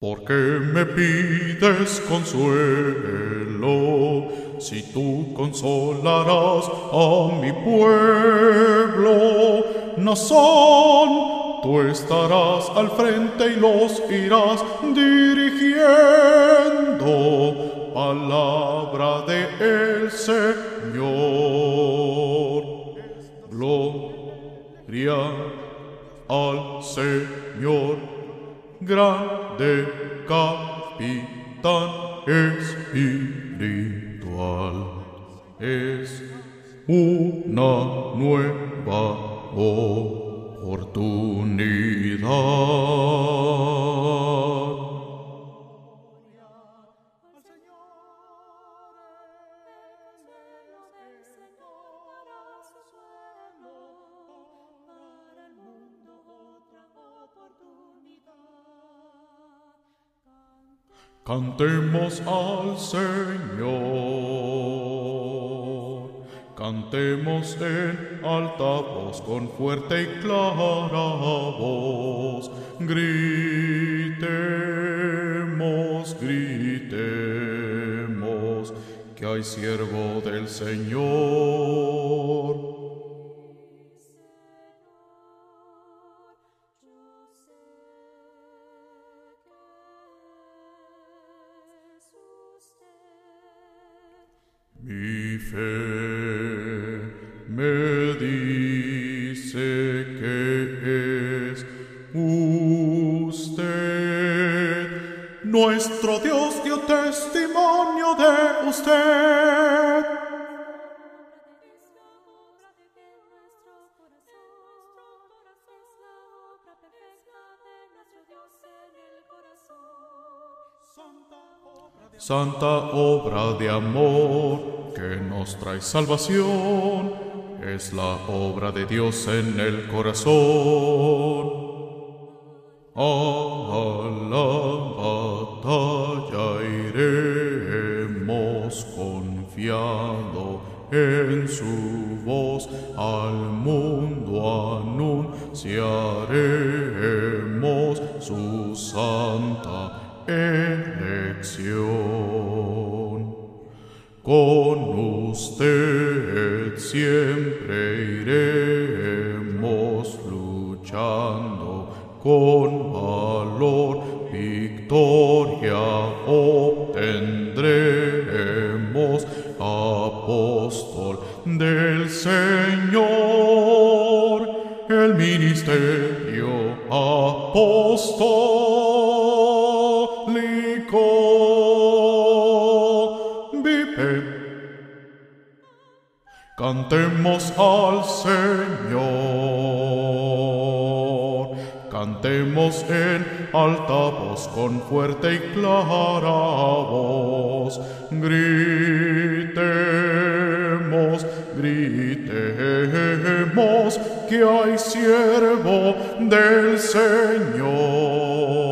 ¿Por qué me pides consuelo si tú consolarás a mi pueblo? Nazón, tú estarás al frente y los irás dirigiendo. Palabra del Señor. Gloria al Señor. Grande capitán espiritual, es una nueva oportunidad. Cantemos al Señor, cantemos en alta voz, con fuerte y clara voz, gritemos, gritemos, que hay siervo del Señor. Mi fe me dice que es usted. Nuestro Dios dio testimonio de usted. Santa obra de amor que nos trae salvación, es la obra de Dios en el corazón. A la batalla iremos confiando en su voz, al mundo anunciaremos su santa elección. Con usted siempre iremos luchando con valor, victoria obtendremos, apóstol del Señor, el ministerio apostólico vive. Cantemos al Señor, cantemos en alta voz, con fuerte y clara voz, gritemos, gritemos, que hay siervo del Señor.